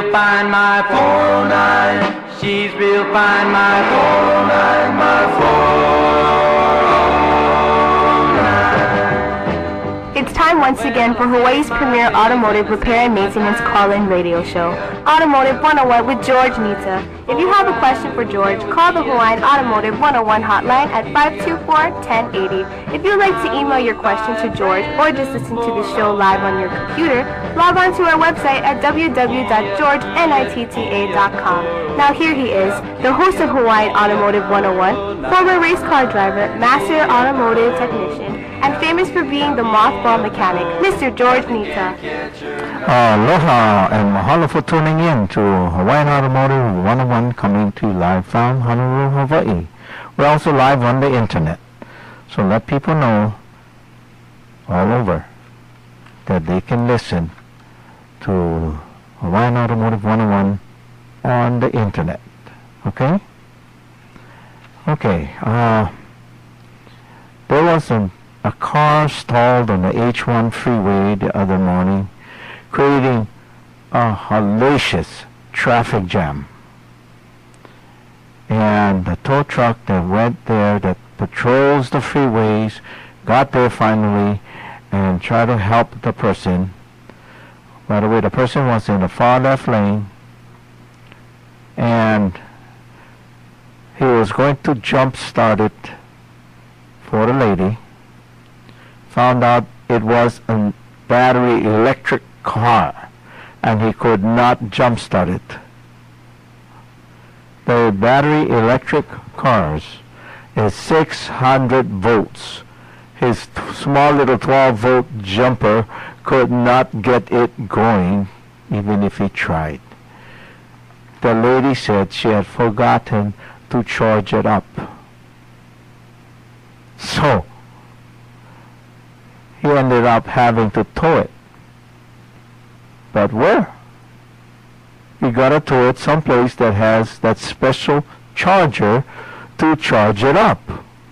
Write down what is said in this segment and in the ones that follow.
real fine, my 409. She's real fine, my 409, my 409. It's time once again for Hawaii's premier automotive repair and maintenance call-in radio show, Automotive 101 with George Nita. If you have a question for George, call the Hawaiian Automotive 101 hotline at 524-1080. If you'd like to email your question to George or just listen to the show live on your computer, log on to our website at www.georgenitta.com. Now here he is, the host of Hawaiian Automotive 101, former race car driver, master automotive technician, and famous for being the mothball mechanic, Mr. George Nita. Aloha and mahalo for tuning in to Hawaiian Automotive 101, coming to you live from Honolulu, Hawaii. We're also live on the internet, so let people know all over that they can listen to Hawaiian Automotive 101 on the internet. Okay? Okay. There was a car stalled on the H1 freeway the other morning, creating a hellacious traffic jam. And the tow truck that went there, that patrols the freeways, got there finally and tried to help the person. By the way, the person was in the far left lane, and he was going to jump start it for the lady. Found out it was a battery electric car, and he could not jump start it. The battery electric cars is 600 volts. His small little 12-volt jumper could not get it going, even if he tried. The lady said she had forgotten to charge it up. So he ended up having to tow it. But where? You gotta tow it someplace that has that special charger to charge it up.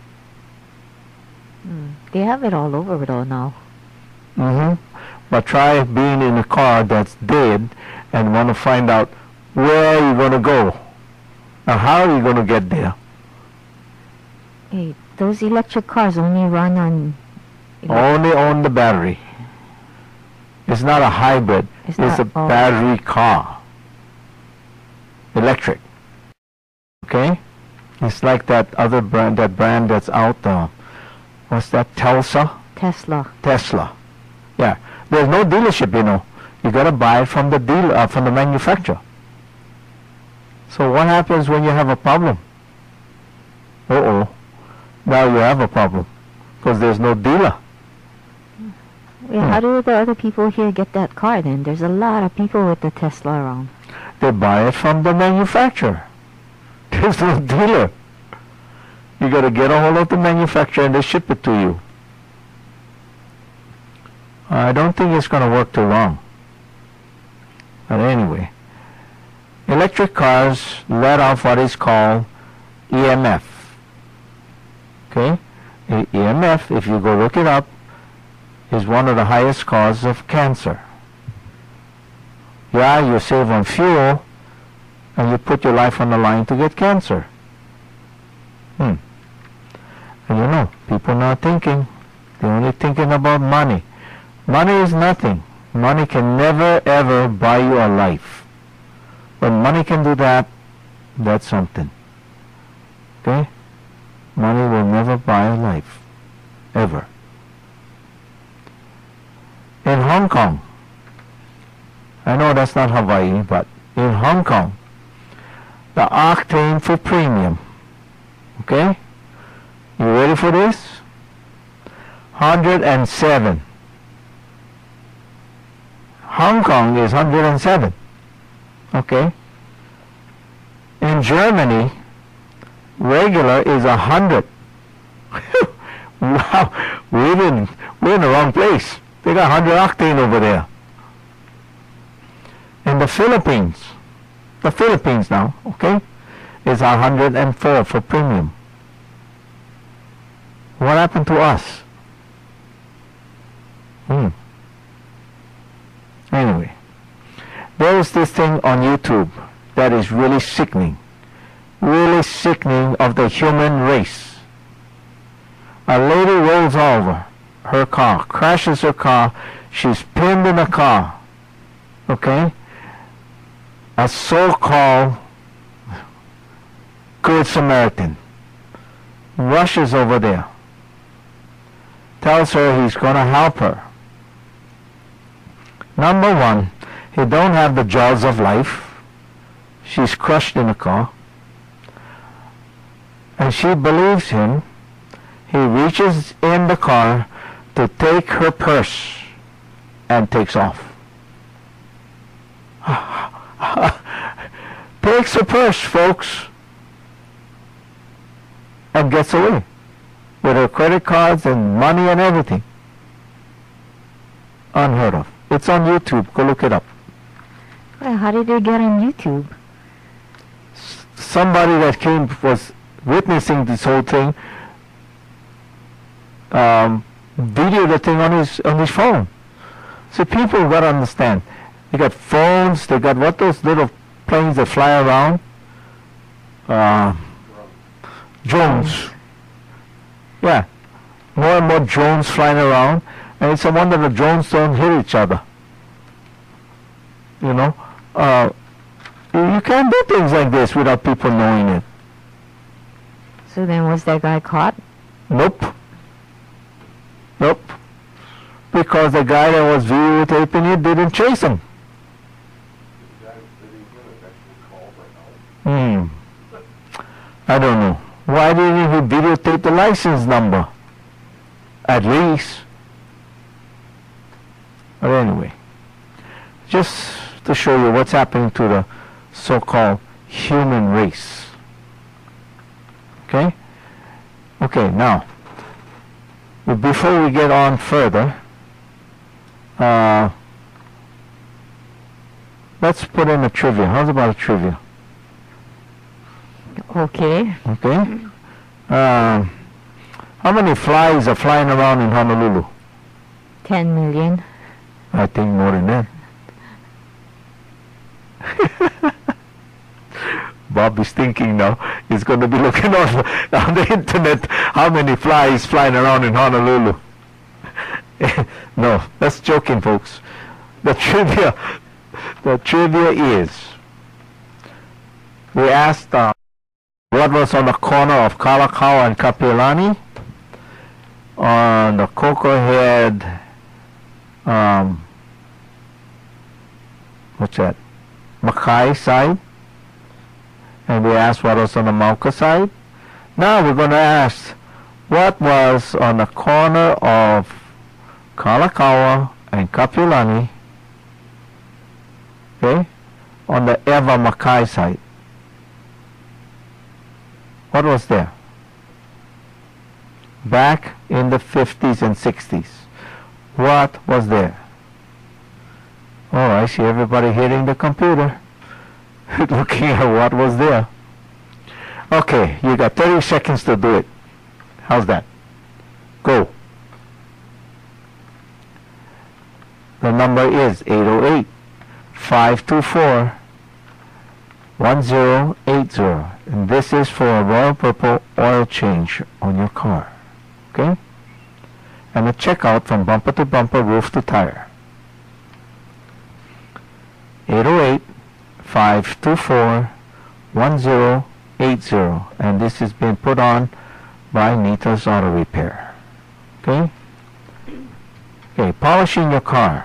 They have it all over though now. But try being in a car that's dead and want to find out where you're gonna go. Now how are you gonna get there? Hey, those electric cars only run on... Only on the battery. It's not a hybrid. It's a battery car. Electric. Okay? It's like that other brand, that's out there. What's that? Tesla? Tesla. Yeah. There's no dealership, you know. You gotta buy it from the dealer, from the manufacturer. So what happens when you have a problem? Now you have a problem, because there's no dealer. Yeah, how do the other people here get that car then? There's a lot of people with the Tesla around. They buy it from the manufacturer. There's no dealer. You got to get a hold of the manufacturer and they ship it to you. I don't think it's going to work too long. But anyway, electric cars let off what is called EMF. Okay? EMF, if you go look it up, is one of the highest causes of cancer. Yeah, you save on fuel, and you put your life on the line to get cancer. And you know, people not thinking. They're only thinking about money. Money is nothing. Money can never ever buy you a life. When money can do that, that's something. Okay? Money will never buy a life. Ever. In Hong Kong, I know that's not Hawaii, but in Hong Kong, the octane for premium, okay? You ready for this? 107. Hong Kong is 107, okay? In Germany, regular is 100. Wow, we're in the wrong place. They got 100 octane over there. In the Philippines now, okay, is 104 for premium. What happened to us? Anyway, There is this thing on YouTube that is really sickening of the human race. A lady rolls over her car, crashes her car, she's pinned in a car, okay? A so-called Good Samaritan rushes over there, tells her he's going to help her. Number one, he don't have the jaws of life. She's crushed in a car. And she believes him. He reaches in the car to take her purse and takes off. Takes her purse, folks, and gets away with her credit cards and money and everything. Unheard of. It's on YouTube. Go look it up. Well, how did they get on YouTube? Somebody that was witnessing this whole thing videoed the thing on his phone. So people got to understand. They got phones. They got what, those little planes that fly around? Drones. Yeah. More and more drones flying around. And it's a wonder the drones don't hit each other. You know? You can't do things like this without people knowing it. So then was that guy caught? Nope. Nope. Because the guy that was videotaping it didn't chase him. I don't know. Why didn't he videotape the license number? At least. But anyway, just to show you what's happening to the so-called human race. Okay? Okay, now, before we get on further, let's put in a trivia. How's about a trivia? Okay. Okay? How many flies are flying around in Honolulu? 10 million. I think more than that. Bob is thinking now. He's going to be looking on the internet how many flies flying around in Honolulu. No, that's joking, folks. The trivia is, we asked what was on the corner of Kalakaua and Kapiolani on the Cockerhead, what's that, Makai side, and we asked what was on the Mauka side. Now we're going to ask what was on the corner of Kalakaua and Kapiolani, okay, on the Ewa Makai side. What was there? Back in the 50s and 60s. What was there? Oh, I see everybody hitting the computer, looking at what was there. Okay, you got 30 seconds to do it. How's that? Go. The number is 808-524-1080. And this is for a Royal Purple oil change on your car. Okay? And a checkout from bumper to bumper, roof to tire. 808-524-1080. And this has been put on by Nita's Auto Repair. Okay? Okay, polishing your car.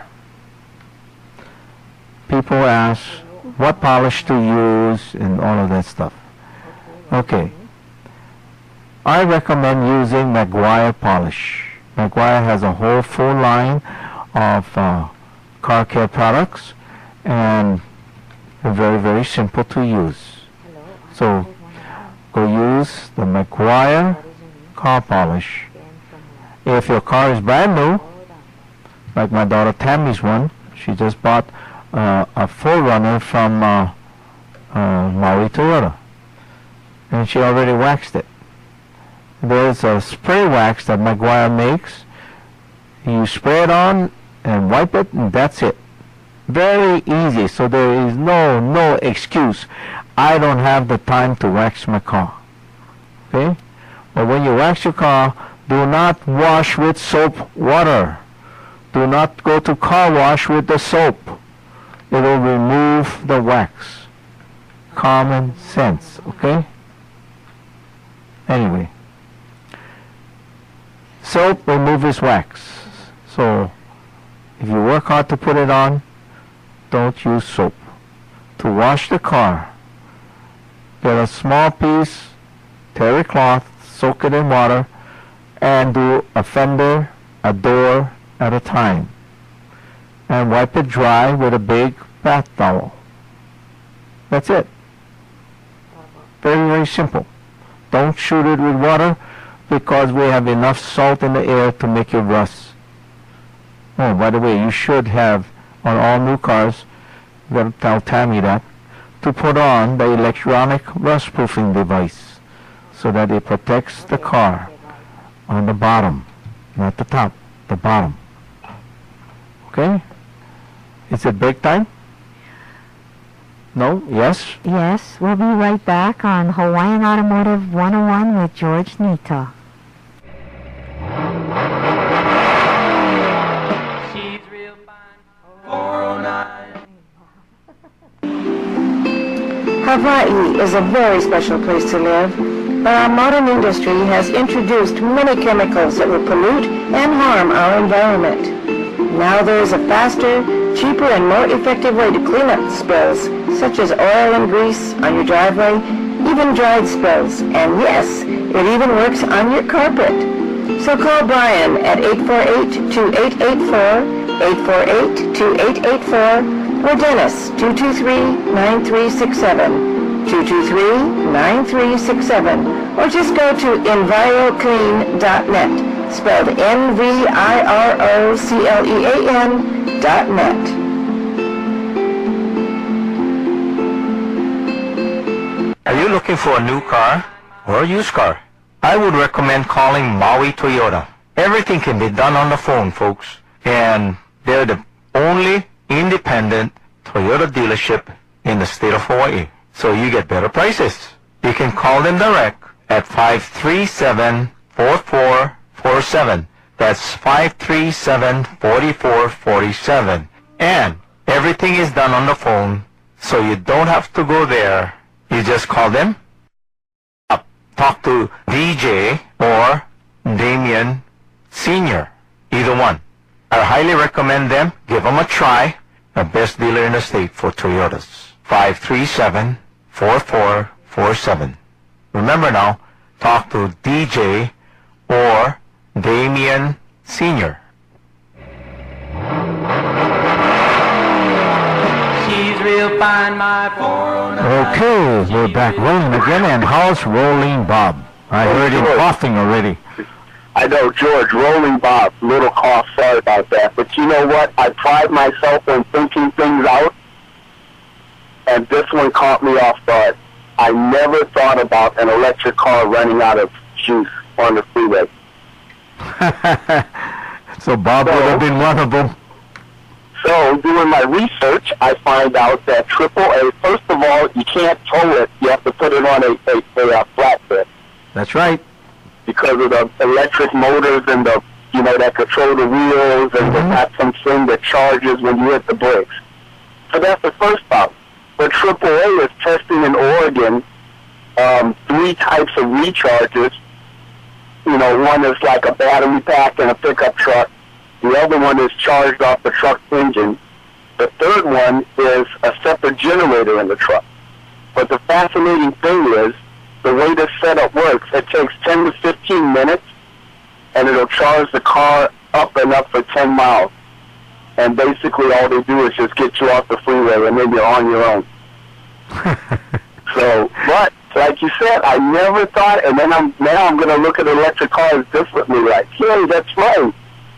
People ask what polish to use and all of that stuff. Okay. I recommend using Maguire polish. Maguire has a whole full line of car care products, and they're very, very simple to use. So go use the Maguire car polish. If your car is brand new, like my daughter Tammy's one, she just bought a 4Runner from Maui Toyota, and she already waxed it. There's a spray wax that Maguire makes. You spray it on and wipe it, and that's it. Very easy. So there is no excuse. I don't have the time to wax my car. Okay? But when you wax your car, do not wash with soap water. Do not go to car wash with the soap. It will remove the wax. Common sense, okay? Anyway. Soap removes wax. So, if you work hard to put it on, don't use soap. To wash the car, get a small piece, terry cloth, soak it in water, and do a fender, a door at a time. And wipe it dry with a big bath towel. That's it. Very, very simple. Don't shoot it with water because we have enough salt in the air to make it rust. Oh, by the way, you should have on all new cars, I'm going to tell Tammy that, to put on the electronic rust proofing device so that it protects the car on the bottom, not the top, the bottom. Okay? Is it break time? No? Yes? Yes, we'll be right back on Hawaiian Automotive 101 with George Nita. She's real fine. 409. Hawaii is a very special place to live, but our modern industry has introduced many chemicals that will pollute and harm our environment. Now there is a faster, cheaper, and more effective way to clean up spills, such as oil and grease on your driveway, even dried spills, and yes, it even works on your carpet. So call Brian at 848-2884, 848-2884, or Dennis, 223-9367, 223-9367, or just go to EnviroClean.net, spelled NVIROCLEAN.net. Are you looking for a new car or a used car? I would recommend calling Maui Toyota. Everything can be done on the phone, folks. And they're the only independent Toyota dealership in the state of Hawaii. So you get better prices. You can call them direct at 537-4447. That's 537-4447. And everything is done on the phone, so you don't have to go there. You just call them up. Talk to DJ or Damien Sr. Either one. I highly recommend them. Give them a try. The best dealer in the state for Toyotas. 537-4447. Remember now, talk to DJ or Damien Sr. She's real fine, my 409. Okay, we're back rolling again, and how's Rolling Bob? I heard him coughing already. I know, George, Rolling Bob, little cough, sorry about that. But you know what? I pride myself on thinking things out, and this one caught me off guard. I never thought about an electric car running out of juice on the freeway. So Bob would have been one of them. So, doing my research, I find out that AAA, first of all, you can't tow it. You have to put it on a flatbed. That's right. Because of the electric motors and the, you know, that control the wheels, and they have something that charges when you hit the brakes. So that's the first stop. But AAA is testing in Oregon 3 types of recharges. You know, one is like a battery pack in a pickup truck. The other one is charged off the truck's engine. The third one is a separate generator in the truck. But the fascinating thing is, the way this setup works, it takes 10 to 15 minutes, and it'll charge the car up and up for 10 miles. And basically all they do is just get you off the freeway, and then you're on your own. So, but, like you said, I never thought, and then now I'm going to look at electric cars differently, like, hey, that's right.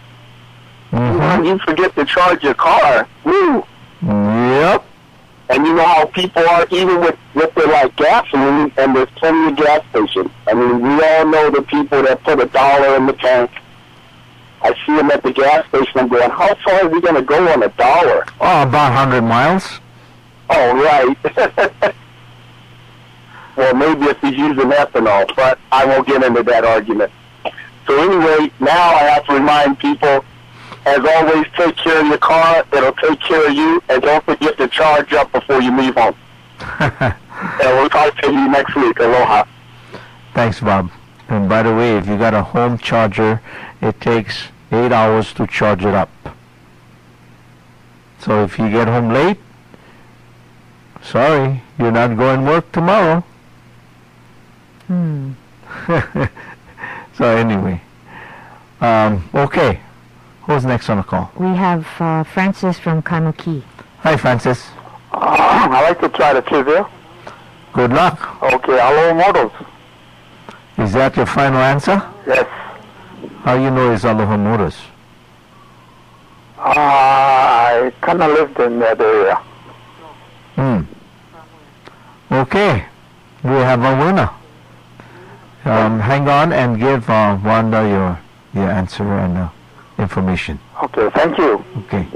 You forget to charge your car. Woo. Yep. And you know how people are, even with their, like, gasoline, and there's plenty of gas stations. I mean, we all know the people that put $1 in the tank, I see him at the gas station. I'm going, how far is he going to go on $1? Oh, about 100 miles. Oh, right. Well, maybe if he's using ethanol, but I won't get into that argument. So anyway, now I have to remind people, as always, take care of your car. It'll take care of you. And don't forget to charge up before you leave home. And we'll talk to you next week. Aloha. Thanks, Bob. And by the way, if you got a home charger, it takes 8 hours to charge it up. So if you get home late, sorry, you're not going to work tomorrow. So anyway, okay. Who's next on the call? We have Francis from Kanoki. Hi, Francis. I like to try the trivia. Good luck. Okay, Aloha Motors. Is that your final answer? Yes. How you know it's Aloha Motors? I kind of lived in that area. Okay, we have a winner. Hang on and give Wanda your answer and information. Okay, thank you. Okay.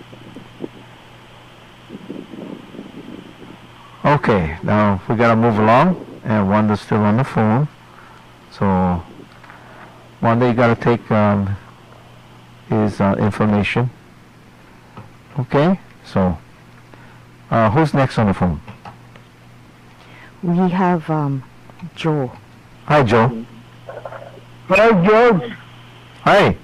Okay, now we gotta move along, and Wanda's still on the phone. So, Wanda, you gotta take his information. Okay, so who's next on the phone? We have Joe. Hi, Joe. Hi, George. Hi.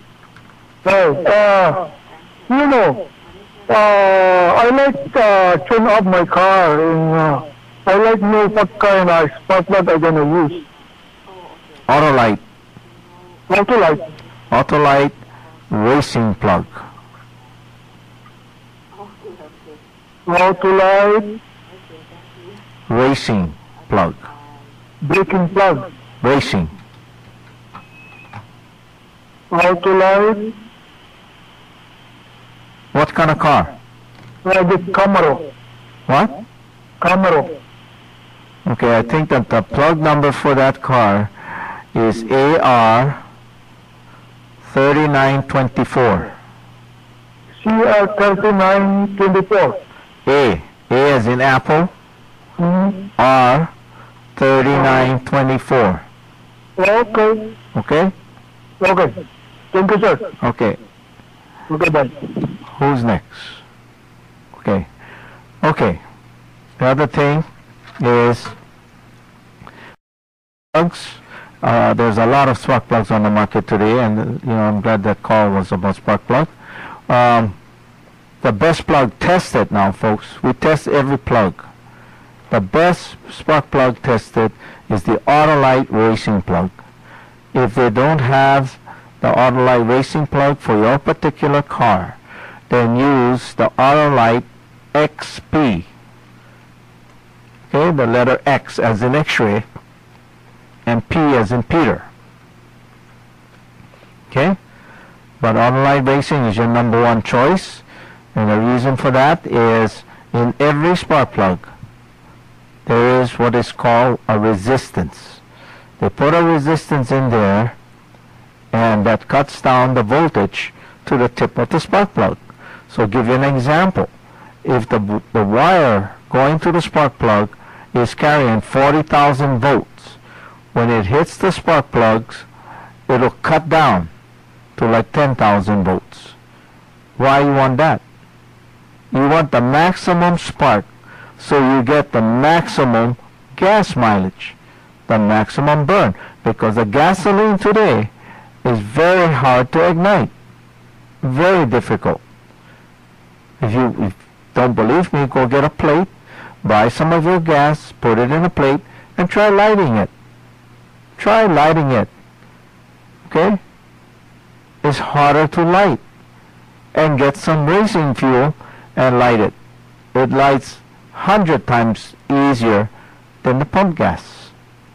I like to tune up my car, and I like to know what kind of spark plug I'm going to use. Autolite. Autolite. Autolite racing plug. Autolite Racing plug. braking plug. Racing. Autolite What kind of car? the Camaro. What? Camaro. Okay, I think that the plug number for that car is AR 3924. CR 3924. A as in apple. R 3924. Okay. Okay? Okay. Thank you, sir. Okay. Okay, bye. Who's next? Okay. Okay. The other thing is plugs. There's a lot of spark plugs on the market today, and I'm glad that call was about spark plug. The best plug tested now, folks. We test every plug. The best spark plug tested is the Autolite racing plug. If they don't have the Autolite racing plug for your particular car, then use the Autolite XP. Okay, the letter X as in X-ray and P as in Peter. Okay, but Autolite racing is your number one choice, and the reason for that is in every spark plug there is what is called a resistance. They put a resistance in there, and that cuts down the voltage to the tip of the spark plug. So give you an example. If the wire going to the spark plug is carrying 40,000 volts, when it hits the spark plugs, it'll cut down to like 10,000 volts. Why you want that? You want the maximum spark, so you get the maximum gas mileage, the maximum burn, because the gasoline today is very hard to ignite, very difficult. If you don't believe me, go get a plate, buy some of your gas, put it in a plate, and try lighting it. Try lighting it. Okay? It's harder to light. And get some racing fuel and light it. It lights 100 times easier than the pump gas.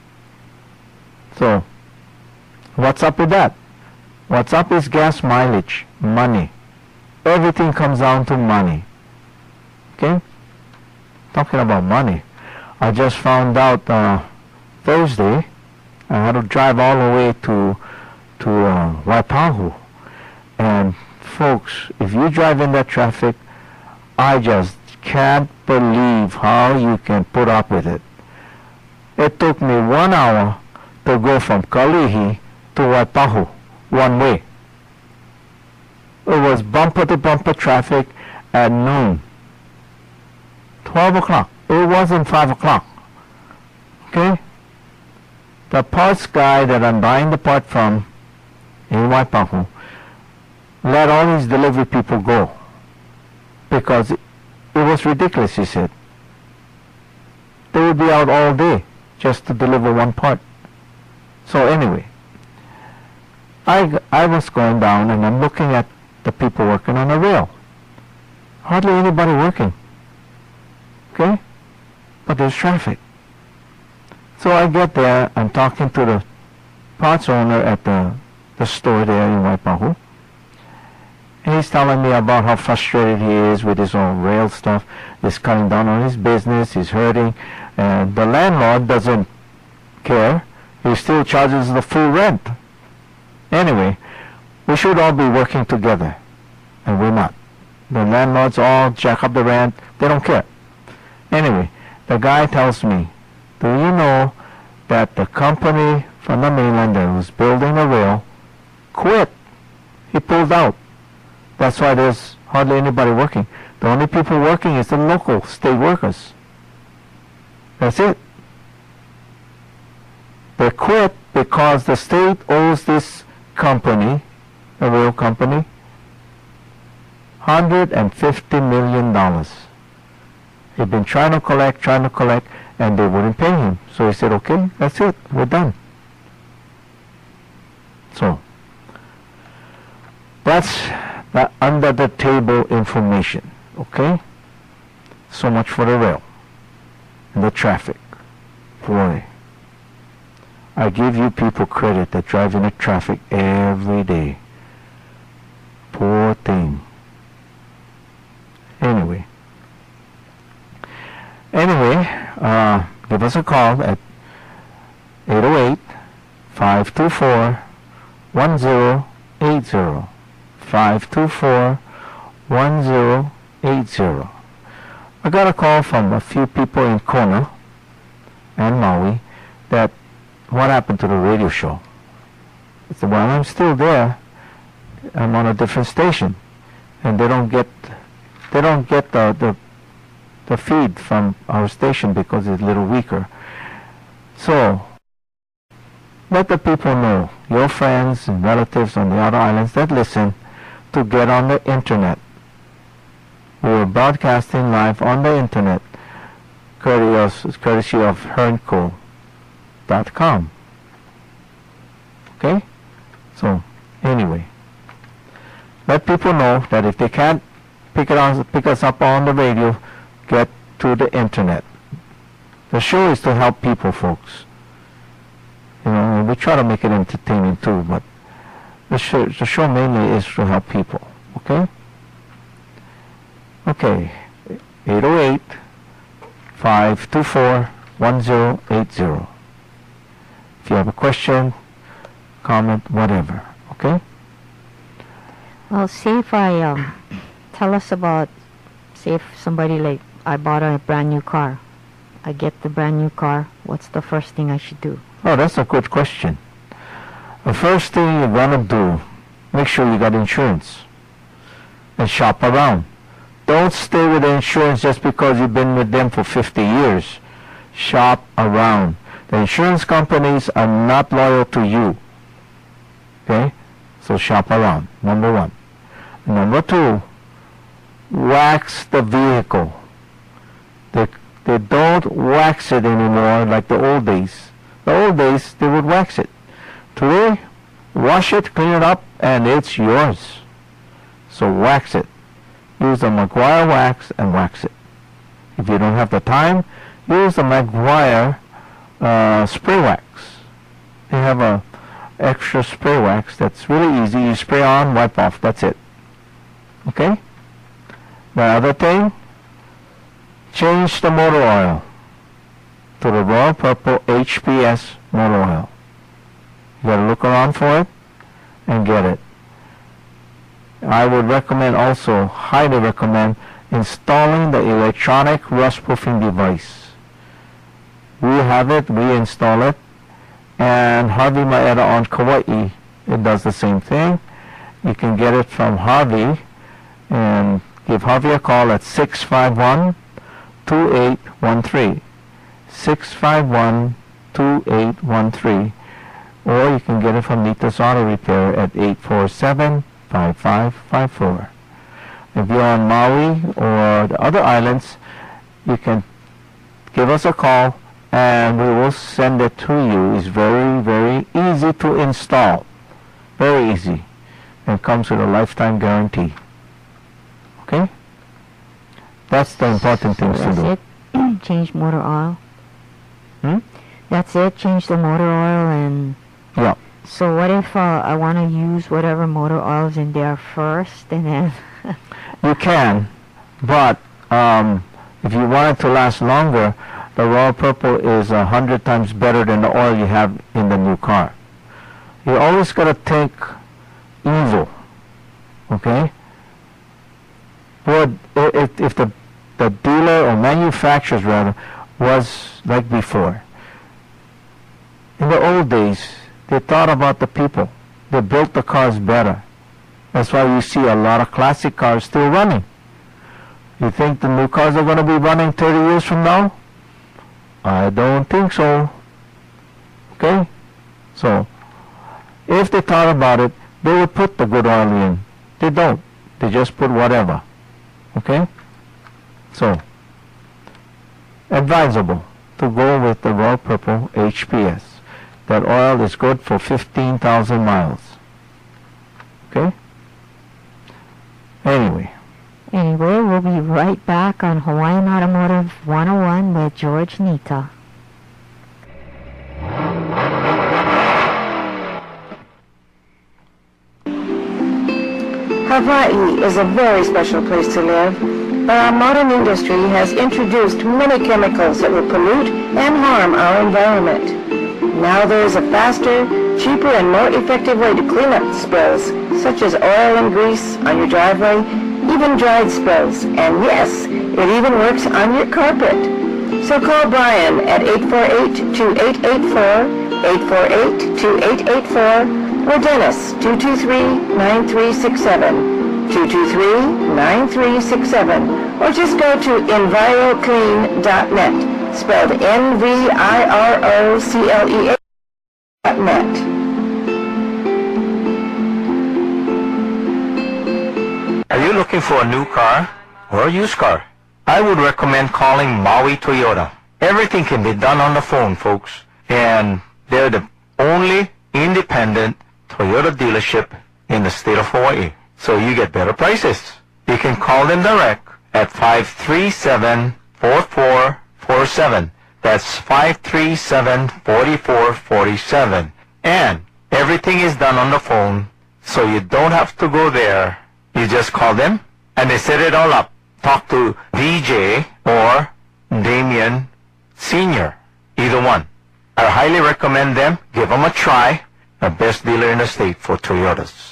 So, what's up with that? What's up is gas mileage, money. Everything comes down to money. Okay? Talking about money, I just found out Thursday I had to drive all the way to Waipahu, And folks, if you drive in that traffic, I just can't believe how you can put up with it. It took me 1 hour to go from Kalihi to Waipahu, one way. It was bumper to bumper traffic at noon. 12 o'clock. It wasn't 5 o'clock. Okay? The parts guy that I'm buying the part from in Waipahu let all these delivery people go because it was ridiculous, he said. They would be out all day just to deliver one part. So anyway, I was going down and I'm looking at the people working on the rail. Hardly anybody working. Okay? But there's traffic. So I get there, I'm talking to the parts owner at the store there in Waipahu. And he's telling me about how frustrated he is with his own rail stuff. He's cutting down on his business, he's hurting, and the landlord doesn't care. He still charges the full rent. Anyway, we should all be working together, and we're not. The landlords all jack up the rent, they don't care. Anyway, the guy tells me, do you know that the company from the mainland that was building the rail quit? He pulled out. That's why there's hardly anybody working. The only people working is the local state workers. That's it. They quit because the state owes this company, the rail company, $150 million. He'd been trying to collect, and they wouldn't pay him. So he said, okay, that's it, we're done. So, that's the under the table information, okay? So much for the rail and the traffic. Boy, I give you people credit that drive in the traffic every day. Poor thing. Anyway, give us a call at 808-524-1080. 524-1080. I got a call from a few people in Kona and Maui that what happened to the radio show. I said, well, I'm still there. I'm on a different station, and they don't get the feed from our station because it's a little weaker. So let the people know, your friends and relatives on the outer islands that listen, to get on the internet. We are broadcasting live on the internet, courtesy of hernco.com. Okay? So, anyway, let people know that if they can't pick us up on the radio, get to the internet. The show is to help people, folks. You know, and we try to make it entertaining too, but the show mainly is to help people. Okay? Okay. 808-524-1080. If you have a question, comment, whatever. Okay? Well, say if I tell us about, say if somebody like, I bought a brand new car. I get the brand new car. What's the first thing I should do? Oh, that's a good question. The first thing you're gonna do, make sure you got insurance and shop around. Don't stay with the insurance just because you've been with them for 50 years. Shop around. The insurance companies are not loyal to you. Okay? So shop around, number one. Number two, wax the vehicle. They don't wax it anymore like the old days. The old days, they would wax it. Today, wash it, clean it up, and it's yours. So wax it. Use the Meguiar wax and wax it. If you don't have the time, use the Meguiar spray wax. They have a extra spray wax that's really easy. You spray on, wipe off, that's it. Okay? The other thing, change the motor oil to the Royal Purple HPS motor oil. You gotta look around for it and get it. I would recommend also, highly recommend, installing the electronic rust proofing device. We have it, we install it, and Harvey Maeda on Kauai, it does the same thing. You can get it from Harvey, and give Harvey a call at 651-2813. 651-2813. Or you can get it from Nita's Auto Repair at 847-5554. If you're on Maui or the other islands, you can give us a call and we will send it to you. It's very, very easy to install. Very easy. And comes with a lifetime guarantee. Okay? That's the important things to do. That's it? Change motor oil? Hmm? That's it? Change the motor oil and... Yeah. So what if I want to use whatever motor oil is in there first and then... You can, but if you want it to last longer, the Royal Purple is 100 times better than the oil you have in the new car. You always got to think evil, okay? Well, if the dealer or manufacturers rather was like before, in the old days, they thought about the people. They built the cars better. That's why you see a lot of classic cars still running. You think the new cars are going to be running 30 years from now? I don't think so. Okay? So, if they thought about it, they would put the good oil in. They don't. They just put whatever. Okay? So, advisable to go with the Royal Purple HPS. That oil is good for 15,000 miles. Okay? Anyway, we'll be right back on Hawaiian Automotive 101 with George Nita. Hawaii is a very special place to live, but our modern industry has introduced many chemicals that will pollute and harm our environment. Now there is a faster, cheaper, and more effective way to clean up spills, such as oil and grease on your driveway, even dried spills, and yes, it even works on your carpet. So call Brian at 848-2884, 848-2884, or Dennis, 223-9367, 223-9367, or just go to EnviroClean.net. Spelled NVIROCLEA.net. are you looking for a new car or a used car? I would recommend calling Maui Toyota. Everything can be done on the phone, folks. And they're the only independent Toyota dealership in the state of Hawaii. So you get better prices. You can call them direct at 537-4447. That's 537-4447. And everything is done on the phone, so you don't have to go there. You just call them, and they set it all up. Talk to DJ or Damien Sr., either one. I highly recommend them. Give them a try. The best dealer in the state for Toyotas.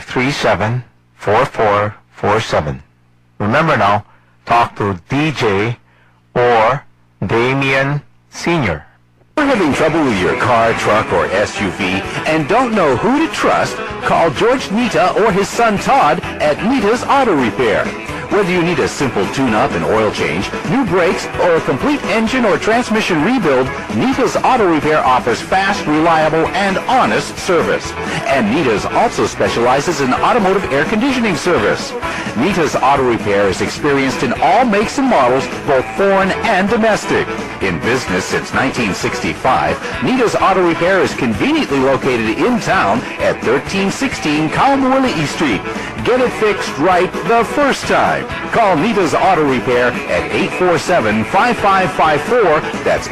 537-4447. Remember now, talk to DJ or Damien Sr. If you're having trouble with your car, truck, or SUV and don't know who to trust, call George Nita or his son Todd at Nita's Auto Repair. Whether you need a simple tune-up and oil change, new brakes, or a complete engine or transmission rebuild, Nita's Auto Repair offers fast, reliable, and honest service. And Nita's also specializes in automotive air conditioning service. Nita's Auto Repair is experienced in all makes and models, both foreign and domestic. In business since 1965, Nita's Auto Repair is conveniently located in town at 1316 Kaumuali'i Street. Get it fixed right the first time. Call Nita's Auto Repair at 847-5554. That's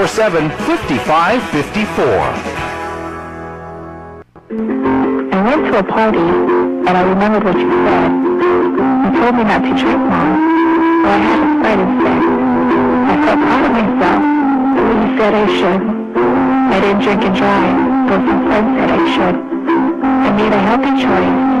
847-5554. I went to a party, and I remembered what you said. You told me not to drink, Mom, so I had a Sprite instead. I felt proud of myself, but when you said I should, I didn't drink and drive, though some friends said I should. I made a healthy choice,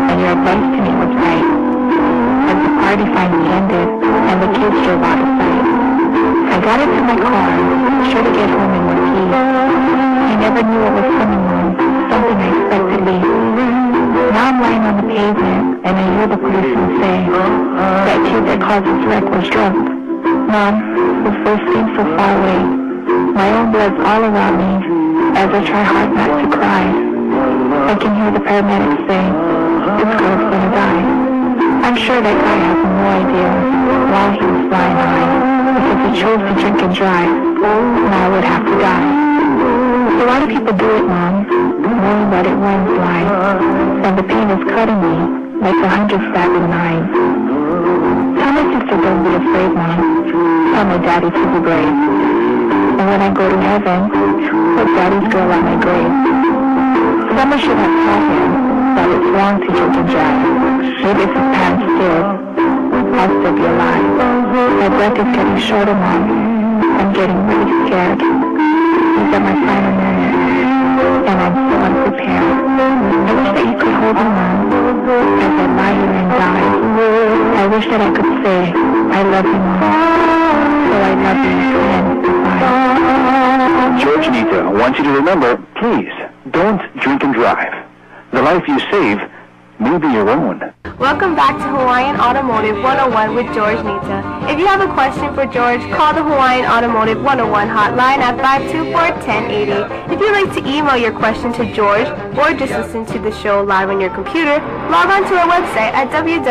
and your advice to me was right. As the party finally ended, and the kids drove out of sight, I got into my car, sure to get home in one piece. I never knew what was coming on, something I expected late. Now I'm lying on the pavement, and I hear the policeman say, that kid that caused this wreck was drunk. Mom, the first seems so far away. My own blood's all around me, as I try hard not to cry. I can hear the paramedics say, this girl's gonna die. I'm sure that guy has no idea why he was flying high. If he chose to drink and drive, now I would have to die. So why do people do it, Mom, knowing that it runs blind, and the pain is cutting me like 100 stabbing knives? Tell my sister don't be afraid, Mom. Tell my daddy to be brave. And when I go to heaven, put daddy's girl on my grave. Someone should have taught him that it's wrong to drink and drive. Maybe if his parents did, I'll still be alive. My breath is getting shorter, Mom. I'm getting really scared. These are my final moments, and I'm so unprepared. I wish that you could hold me, Mom, as I lie here and die. I wish that I could say, I love you, Mom. So I love you, and goodbye. George Nita wants you to remember, please, don't drink and drive. The life you save may be your own. Welcome back to Hawaiian Automotive 101 with George Nita. If you have a question for George, call the Hawaiian Automotive 101 hotline at 524-1080. If you'd like to email your question to George or just listen to the show live on your computer, log on to our website at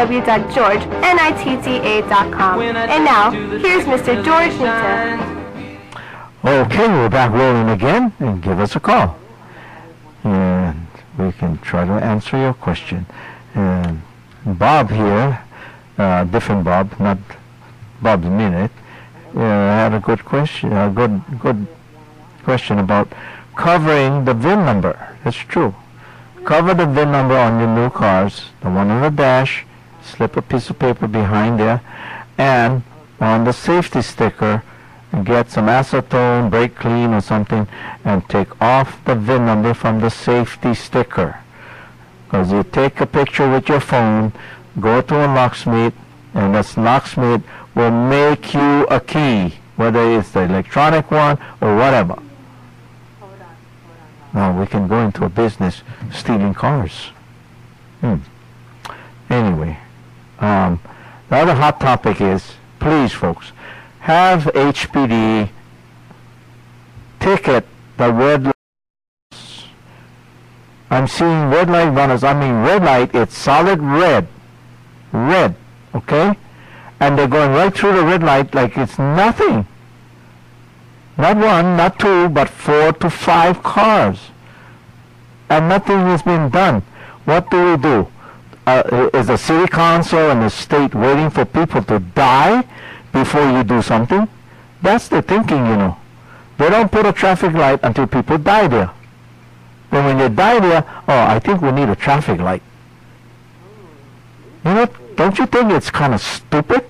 www.georgenitta.com. And now, here's Mr. George Nita. Okay, we're back rolling again, and give us a call. And we can try to answer your question. And Bob here, different Bob, not Bob's Minute, had a good question, good question about covering the VIN number. It's true. Cover the VIN number on your new cars, the one on the dash, slip a piece of paper behind there, and on the safety sticker, get some acetone, brake clean or something, and take off the VIN number from the safety sticker. Because you take a picture with your phone, go to a locksmith, and this locksmith will make you a key, whether it's the electronic one or whatever. Now we can go into a business stealing cars. Anyway, the other hot topic is, please folks, have HPD ticket the red lights. I'm seeing red light runners. I mean red light, it's solid red, okay? And they're going right through the red light like it's nothing. Not one, not two, but 4 to 5 cars. And nothing has been done. What do we do? Is the city council and the state waiting for people to die before you do something? That's the thinking, you know. They don't put a traffic light until people die there. Then when they die there, oh, I think we need a traffic light. You know, don't you think it's kind of stupid?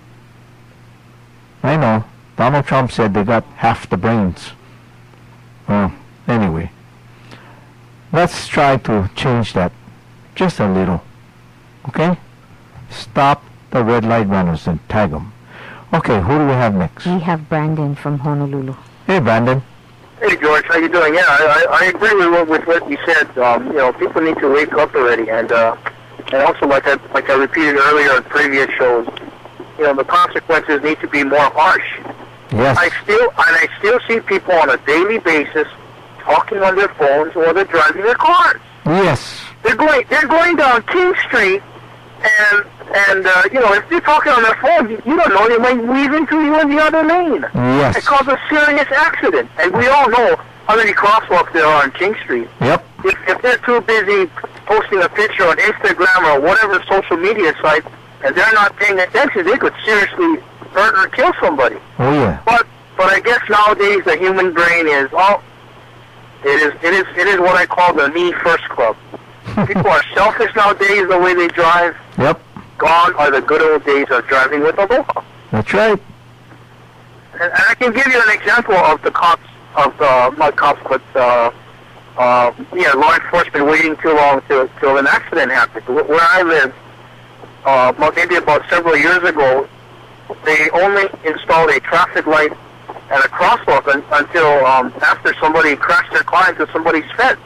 I know. Donald Trump said they got half the brains. Well, anyway. Let's try to change that just a little. Okay? Stop the red light runners and tag them. Okay, who do we have next? We have Brandon from Honolulu. Hey, Brandon. Hey, George, how you doing? Yeah, I agree with what you said. You know, people need to wake up already, and also like I repeated earlier in previous shows, you know, the consequences need to be more harsh. Yes. I still see people on a daily basis talking on their phones while they're driving their cars. Yes. They're going down King Street, and you know, if they're talking on their phone, you don't know, they might weave into you in the other lane. Yes. It causes a serious accident, and we all know how many crosswalks there are on King Street. Yep. If they're too busy posting a picture on Instagram or whatever social media site, and they're not paying attention, they could seriously hurt or kill somebody. Oh yeah. But I guess nowadays the human brain is it is what I call the me first club. People are selfish nowadays the way they drive. Yep. Gone are the good old days of driving with aloha. That's right. And I can give you an example of the cops, not cops, but law enforcement waiting too long till an accident happens. Where I live, maybe about several years ago, they only installed a traffic light and a crosswalk until after somebody crashed their car into somebody's fence.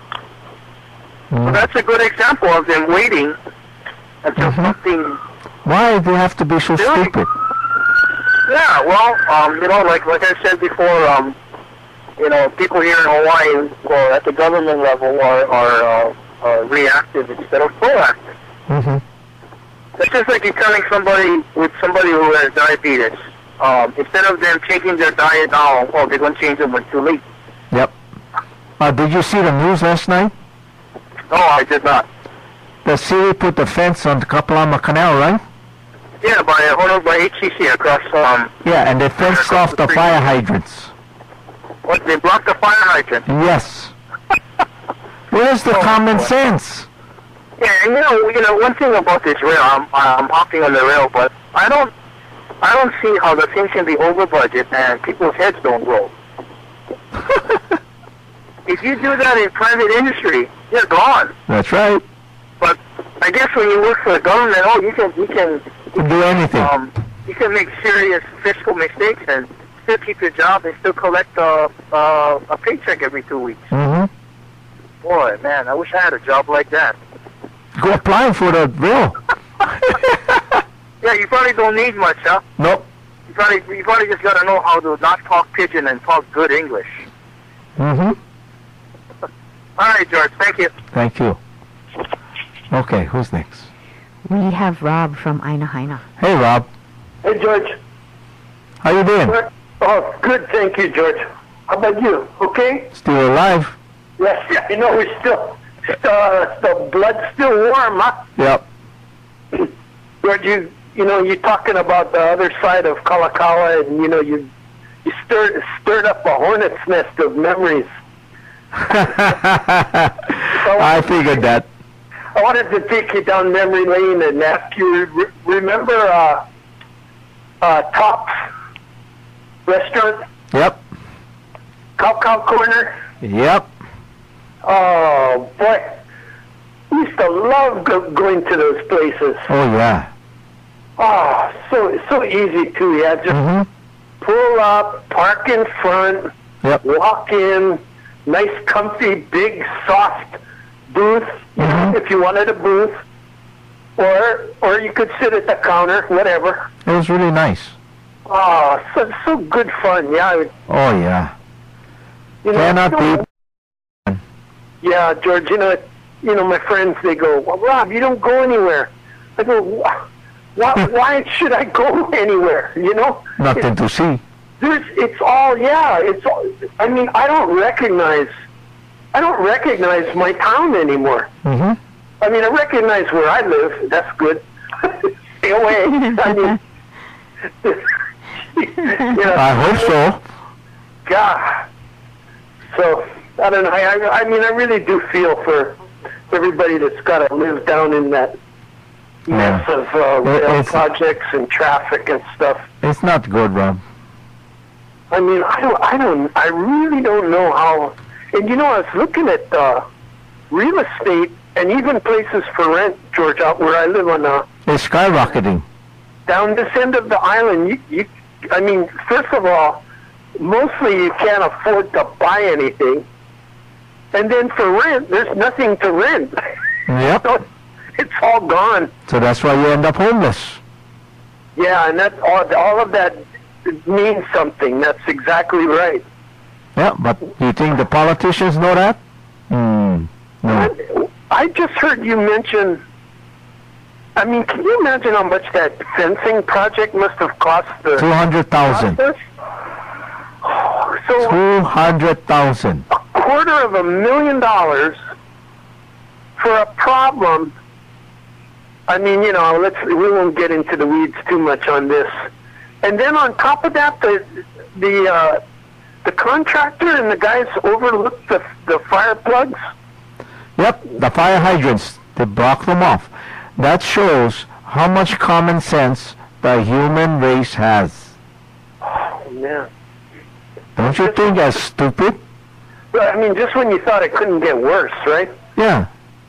So that's a good example of them waiting until something. Why do you have to be so stupid? Yeah, well, like I said before, people here in Hawaii, or at the government level, are reactive instead of proactive. Mm-hmm. It's just like you're telling somebody who has diabetes, instead of them changing their diet now, they're going to change it when it's too late. Yep. Did you see the news last night? No, I did not. The city put the fence on the Kapalama Canal, right? Yeah, by HCC across. Yeah, and they fenced off the fire hydrants. What? They blocked the fire hydrant? Yes. Where's the common sense? Yeah, and one thing about this rail, I'm hopping on the rail, but I don't see how the thing can be over budget and people's heads don't roll. If you do that in private industry, you're gone. That's right. But I guess when you work for the government, you can do anything. You can make serious fiscal mistakes and still keep your job and still collect a paycheck every 2 weeks. Mm-hmm. Boy, man, I wish I had a job like that. Go applying for the bill. Yeah, you probably don't need much, huh? Nope. You probably just got to know how to not talk pidgin and talk good English. Mm-hmm. All right, George. Thank you. Thank you. Okay, who's next? We have Rob from Aina Haina. Hey, Rob. Hey, George. How you doing? Oh, good, thank you, George. How about you? Okay? Still alive? Yes, we're still the blood's still warm, huh? Yep. George, you're talking about the other side of Kalakaua, and you stirred up a hornet's nest of memories. I figured that. I wanted to take you down memory lane and ask you, remember Tops Restaurant? Yep. Cow Corner? Yep. Oh, boy. We used to love going to those places. Oh, yeah. Oh, so easy, too, yeah. Just pull up, park in front, walk in, nice, comfy, big, soft booth, if you wanted a booth, or you could sit at the counter, whatever. It was really nice. Oh, so good fun, yeah. Oh, yeah. Cannot be. Yeah, George, my friends, they go, well, Rob, you don't go anywhere. I go, why should I go anywhere, Nothing to see. It's all, I mean, I don't recognize my town anymore. Mm-hmm. I mean, I recognize where I live. That's good. Stay away. I mean, I hope so. God. So, I don't know. I mean, I really do feel for everybody that's got to live down in that mess of rail projects and traffic and stuff. It's not good, Rob. I mean, I really don't know how. And I was looking at real estate and even places for rent, George, out where I live on it's skyrocketing. Down this end of the island. I mean, first of all, mostly you can't afford to buy anything. And then for rent, there's nothing to rent. Yep. So it's all gone. So that's why you end up homeless. Yeah, and that all of that means something. That's exactly right. Yeah, but you think the politicians know that? No. I just heard you mention. I mean, can you imagine how much that fencing project must have cost? $200,000. So $200,000. $250,000 for a problem. I mean, we won't get into the weeds too much on this. And then on top of that, the contractor and the guys overlooked the fire plugs. Yep, the fire hydrants. They blocked them off. That shows how much common sense the human race has. Oh, man. Don't you think that's stupid? I mean, just when you thought it couldn't get worse, right? Yeah.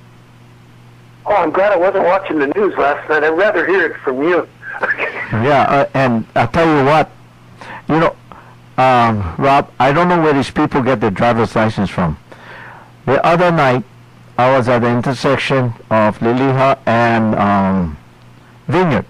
Oh, I'm glad I wasn't watching the news last night. I'd rather hear it from you. Yeah, and I'll tell you what, you know, Rob, I don't know where these people get their driver's license from. The other night, I was at the intersection of Liliha and Vineyard.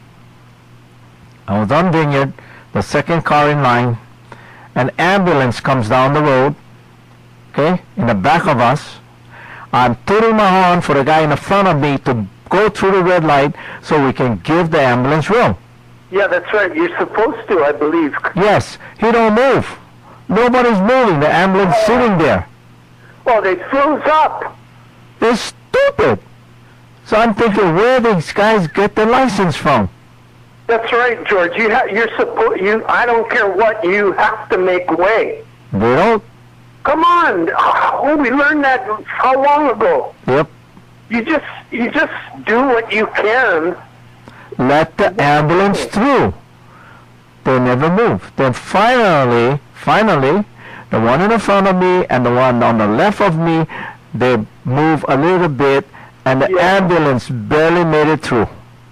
I was on Vineyard, the second car in line. An ambulance comes down the road, okay, in the back of us. I'm tooting my horn for the guy in the front of me to go through the red light so we can give the ambulance room. Yeah, that's right. You're supposed to, I believe. Yes, he don't move. Nobody's moving. The ambulance sitting there. Oh, they froze up. They're stupid. So I'm thinking, where these guys get the license from? That's right, George. You're supposed. I don't care what. You have to make way. They don't. Come on. Oh, we learned that how long ago? Yep. You just do what you can. Let the ambulance through. They never move. Then finally, the one in the front of me and the one on the left of me, they move a little bit, and the ambulance barely made it through.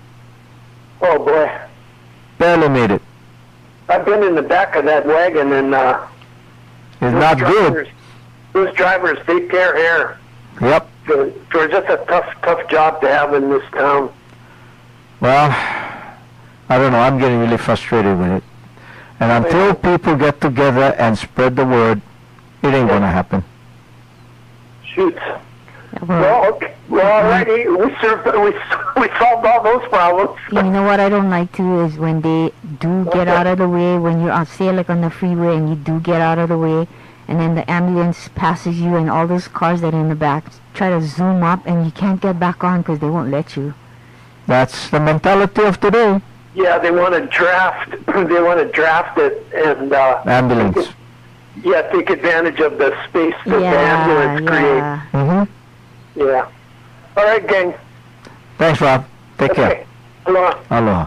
Oh boy. Barely made it. I've been in the back of that wagon, and it's not good. Those drivers, they tear hair. Yep. George, that's a tough job to have in this town. Well, I don't know. I'm getting really frustrated with it. And until people get together and spread the word, it ain't going to happen. Shoot. Well, okay. Well, alrighty. We solved all those problems. You know what I don't like too is when they do get out of the way, when you're on, say, like on the freeway, and you do get out of the way, and then the ambulance passes you, and all those cars that are in the back try to zoom up, and you can't get back on because they won't let you. That's the mentality of today. Yeah, they want to draft. They want to draft it and ambulance. Take advantage of the space that the ambulance creates. Mm-hmm. Yeah. All right, gang. Thanks, Rob. Take care. Aloha. Aloha.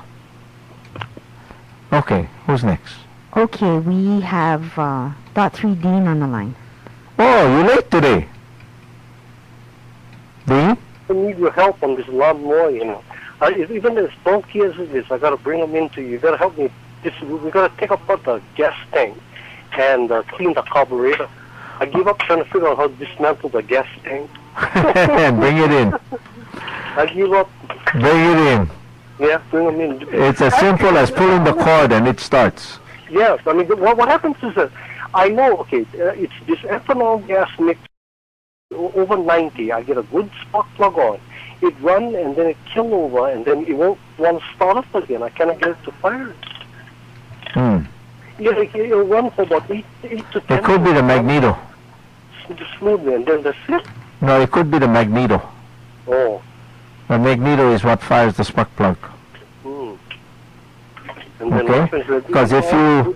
Okay, who's next? Okay, we have Dot 3 Dean on the line. Oh, you're late today. Dean? I need your help on this lawnmower, you know. Even as bulky as it is, I got to bring them into you. You got to help me. We got to take apart the gas tank and clean the carburetor. I give up trying to figure out how to dismantle the gas tank. Bring it in. I give up. Bring it in. Yeah, bring them in. It's as simple as pulling the cord and it starts. Yes, I mean, what happens is that I know, okay, it's this ethanol gas mix over 90. I get a good spark plug on. It run and then it kill over and then it won't want to start up again. I cannot get it to fire. Yeah, it'll run for about 8 to 10 It could be the magneto. Smoothly, and then that's it. No, it could be the magneto. Oh. The magneto is what fires the spark plug. Okay? Because if you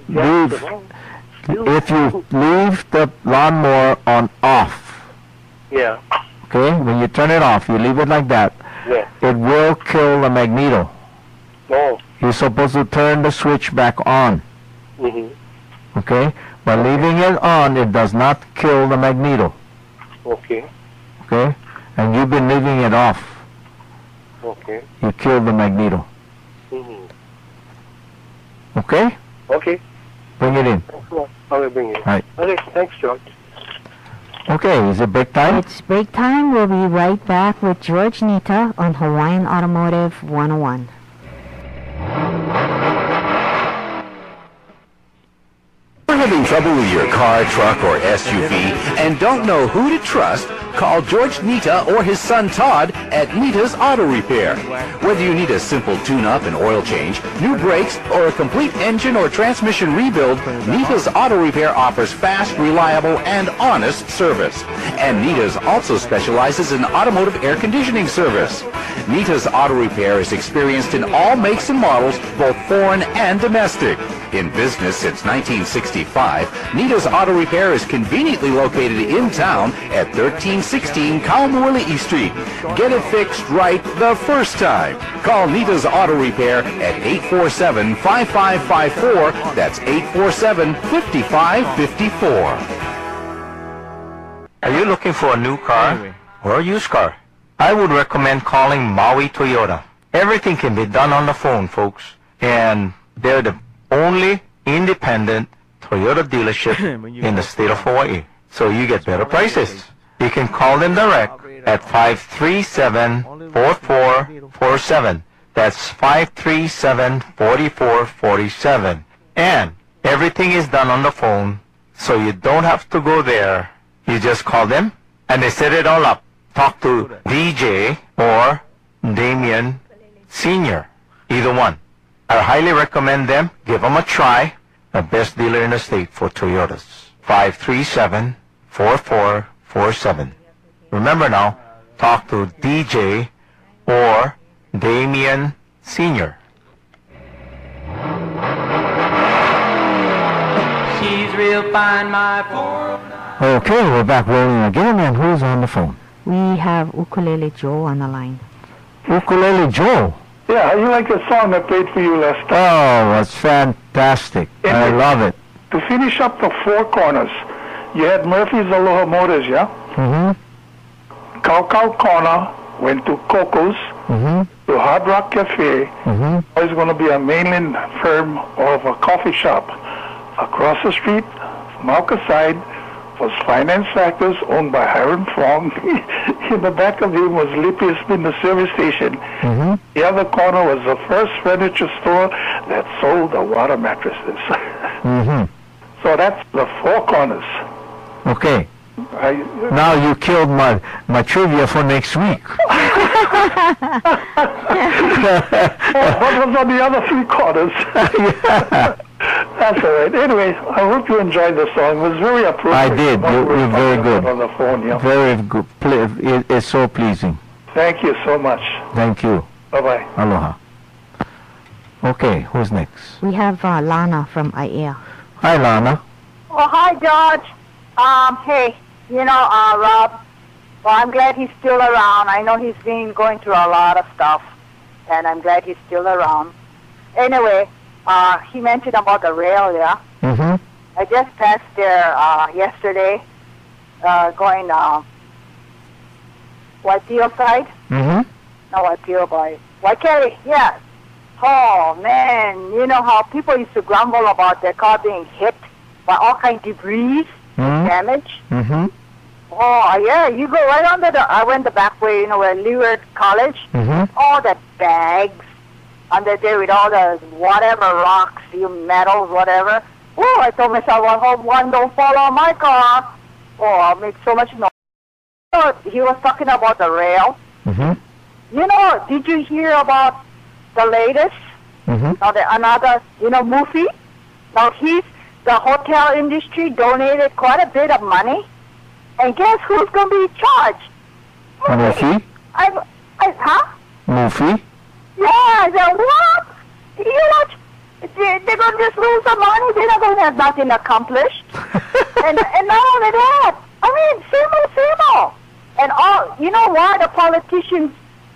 leave the lawnmower on off, yeah. Okay, when you turn it off, you leave it like that, yeah. It will kill the magneto. Oh. You're supposed to turn the switch back on. Mm-hmm. Okay? By leaving it on, it does not kill the magneto. Okay. Okay? And you've been leaving it off. Okay. You kill the magneto. Mm-hmm. Okay? Okay. Bring it in. I will bring it in. Right. Okay, thanks, George. Okay, is it break time? It's break time. We'll be right back with George Nita on Hawaiian Automotive 101. You're having trouble with your car, truck, or SUV and don't know who to trust? Call George Nita or his son Todd at Nita's Auto Repair. Whether you need a simple tune-up and oil change, new brakes, or a complete engine or transmission rebuild, Nita's Auto Repair offers fast, reliable, and honest service. And Nita's also specializes in automotive air conditioning service. Nita's Auto Repair is experienced in all makes and models, both foreign and domestic. In business since 1965, Nita's Auto Repair is conveniently located in town at 1316 Kaumuali'i Street. Get it fixed right the first time. Call Nita's Auto Repair at 847-5554. That's 847-5554. Are you looking for a new car or a used car? I would recommend calling Maui Toyota. Everything can be done on the phone, folks. And they're the only independent Toyota dealership in the state of Hawaii. So you get better prices. You can call them direct at 537-4447. That's 537-4447. And everything is done on the phone, so you don't have to go there. You just call them, and they set it all up. Talk to DJ or Damien Sr., either one. I highly recommend them. Give them a try. The best dealer in the state for Toyotas. 537-4447. Remember now, talk to DJ or Damien Sr. She's real fine, my poor. Okay, we're back rolling again, and who's on the phone? We have Ukulele Joe on the line. Ukulele Joe. Yeah, you like the song I played for you last time? Oh, that's fantastic. I love it. To finish up the four corners, you had Murphy's Aloha Motors, yeah? Mm-hmm. Cow Corner went to Coco's, to Hard Rock Cafe. There's going to be a mainland firm of a coffee shop. Across the street, from outside, was Finance Factors owned by Hiram Fong. In the back of him was Lippy's in the service station. The other corner was the first furniture store that sold the water mattresses. So that's the four corners. Okay. Now you killed my trivia for next week. What was on the other three corners? That's all right. Anyway, I hope you enjoyed the song. It was very appropriate. I did. You're very good. On the phone, yeah. Very good. It's so pleasing. Thank you so much. Thank you. Bye-bye. Aloha. Okay, who's next? We have Lana from IAEA. Hi, Lana. Oh, hi, George. Hey, Rob, well, I'm glad he's still around. I know he's been going through a lot of stuff, and I'm glad he's still around. Anyway, he mentioned about the rail, yeah? I just passed there yesterday, going Waipio side. No, Waipio by Waikere, yeah. Oh, man, you know how people used to grumble about their car being hit by all kinds of debris, damage? Oh, yeah, you go right under I went the back way, where Leeward College. All the bags under there with all the whatever rocks, metals, whatever. Oh, I told myself, I hope one don't fall on my car. Oh, I'll make so much noise. He was talking about the rail. Did you hear about the latest? Now, another, Mufi? Now, the hotel industry donated quite a bit of money. And guess who's going to be charged? Mufi? Huh? Mufi? Yeah, I said, what? They're going to just lose some money. They're not going to have nothing accomplished. and not only that, same old. And you know why the politicians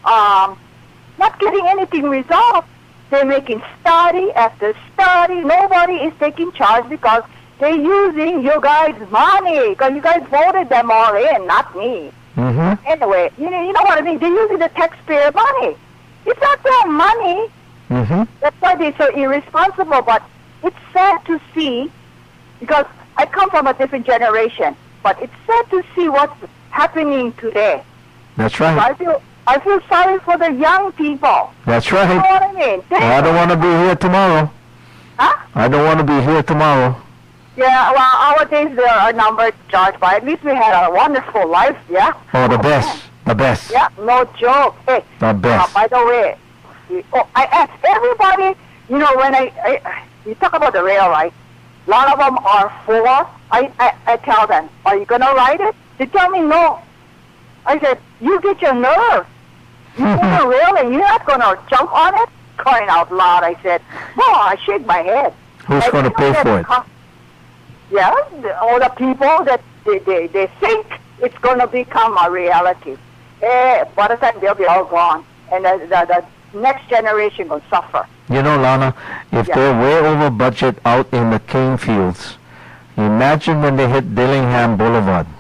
not getting anything resolved? They're making study after study. Nobody is taking charge because they're using you guys' money. Because you guys voted them all in, not me. Anyway, you know what I mean? They're using the taxpayer money. It's not their money. That's why they're so irresponsible. But it's sad to see, because I come from a different generation, but it's sad to see what's happening today. That's right. So I feel sorry for the young people. That's right. You know what I mean? I don't want to be here tomorrow. Huh? I don't want to be here tomorrow. Yeah, well, our days are numbered, George, but at least we had a wonderful life, yeah? Oh, the best. The best. Yeah, no joke. Hey, the best. By the way, I asked everybody, when you talk about the rail, right? A lot of them are for. I tell them, are you going to ride it? They tell me no. I said, you get your nerve. You go on the rail and you're not going to jump on it? Crying out loud, I said. Oh, I shake my head. Who's going to pay for it? Yeah, all the people that they think it's going to become a reality. By the time they'll be all gone. And the next generation will suffer. Lana, if they're way over budget out in the cane fields, imagine when they hit Dillingham Boulevard. Oh,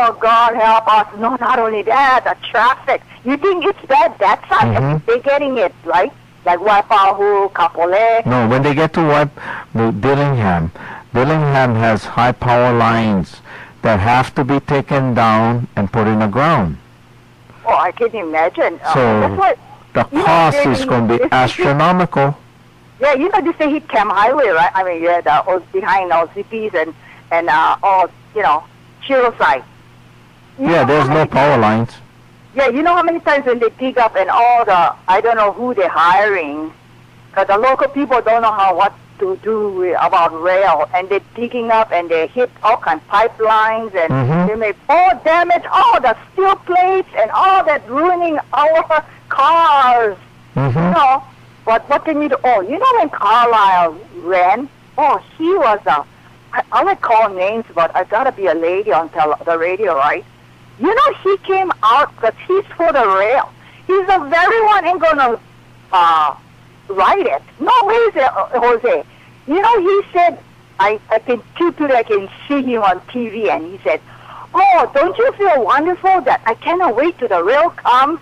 oh, God help us. No, not only that, the traffic. You think it's bad that side? They're getting it, right? Like Waipahu, Kapolei. No, when they get to Dillingham has high power lines that have to be taken down and put in the ground. Oh, I can imagine. So that's what, the cost is going to be astronomical. Yeah, you know, this is Hit Cam Highway, right? I mean, yeah, behind OCPs and all, you know, Chiroside. Yeah, there's no power lines. Yeah, you know how many times when they dig up and all the, I don't know who they're hiring, because the local people don't know what to do about rail, and they're digging up and they hit all kind of pipelines, and they make damage, all the steel plates and all that, ruining our cars. You know, but what they need to, you know when Carlisle ran, he was I like call names, but I gotta be a lady on the radio, right? You know, he came out because he's for the rail. He's the very one ain't gonna write it. No way, Jose. You know, he said, I can see him on TV, and he said, oh, don't you feel wonderful that I cannot wait till the rail comes?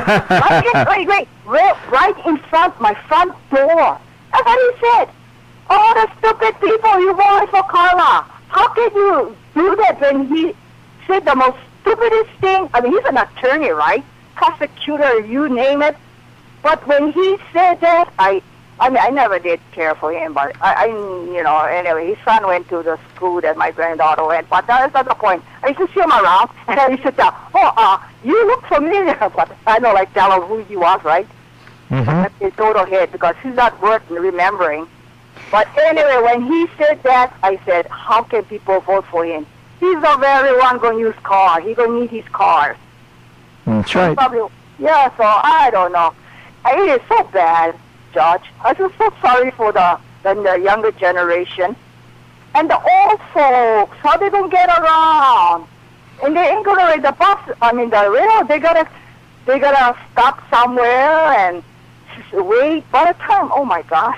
right in front, my front door. That's what he said. Oh, the stupid people, you voted for Carla. How can you do that when he said the most stupidest thing? I mean, he's an attorney, right? Prosecutor, you name it. But when he said that, I mean, I never did care for him, but you know, anyway, his son went to the school that my granddaughter went, but that's not the point. I used to see him around, and I used to tell, you look familiar, but I don't like tell him who he was, right? That's his total head, because he's not worth remembering. But anyway, when he said that, I said, how can people vote for him? He's the very one going to use car. He's going to need his cars. That's right. Yeah, so I don't know. It is so bad, Judge. I feel so sorry for the younger generation. And the old folks, how they don't get around. And they ain't going to ride the bus, the rail, they gotta stop somewhere and wait. By the time, oh my gosh.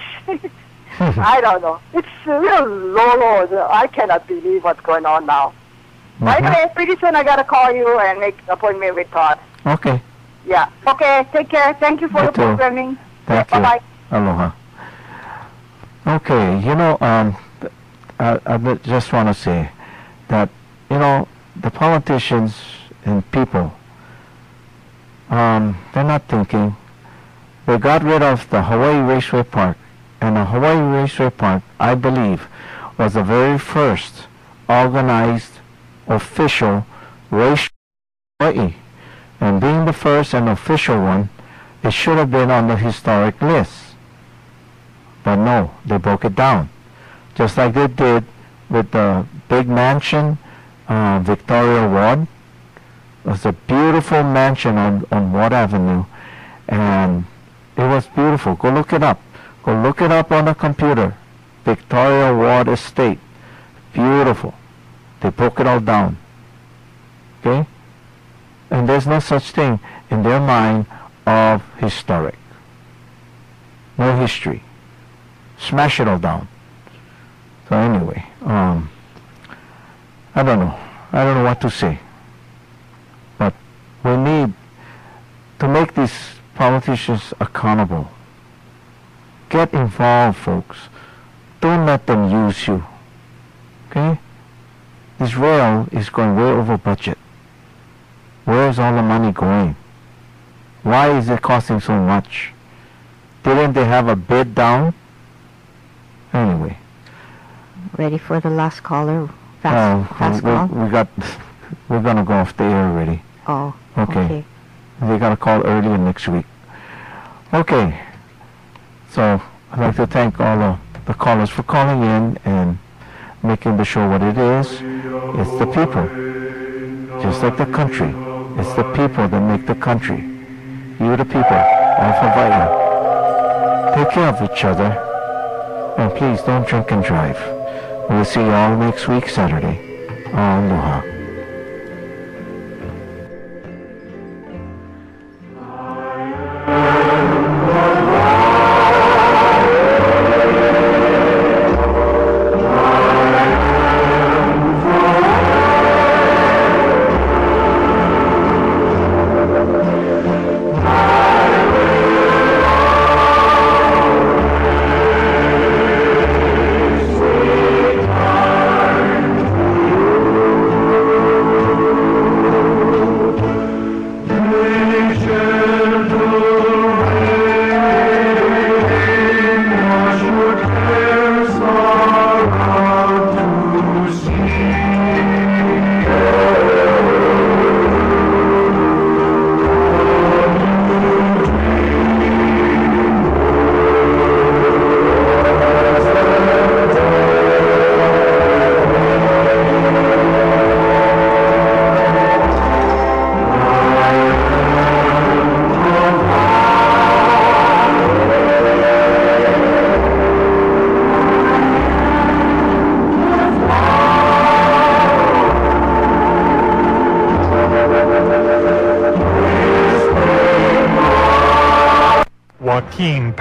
I don't know. It's real low. I cannot believe what's going on now. By the way, pretty soon I got to call you and make an appointment with Todd. Okay. Yeah. Okay, take care. Thank you for the programming. Thank you. Bye-bye. Aloha. Okay, you know, I just want to say that, you know, the politicians and people, they're not thinking. They got rid of the Hawaii Raceway Park. And the Hawaii Raceway Park, I believe, was the very first organized, official race in Hawaii. And being the first and official one, it should have been on the historic list. But no, they broke it down. Just like they did with the big mansion, Victoria Ward. It was a beautiful mansion on Ward Avenue. And it was beautiful. Go look it up. Go look it up on the computer. Victoria Ward Estate. Beautiful. They broke it all down. Okay? And there's no such thing in their mind of historic. No history. Smash it all down. So anyway, I don't know. I don't know what to say. But we need to make these politicians accountable. Get involved, folks. Don't let them use you. Okay? This rail is going way over budget. Where is all the money going? Why is it costing so much? Didn't they have a bid down? Anyway. Ready for the last caller? Fast call? We're going to go off the air already. Oh, okay. We got to call earlier next week. Okay. So I'd like to thank all the callers for calling in and making the show what it is. It's the people. Just like the country. It's the people that make the country. You the people of Hawaii. Take care of each other. And please don't drink and drive. We'll see you all next week, Saturday. Aloha.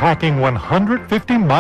packing 150 miles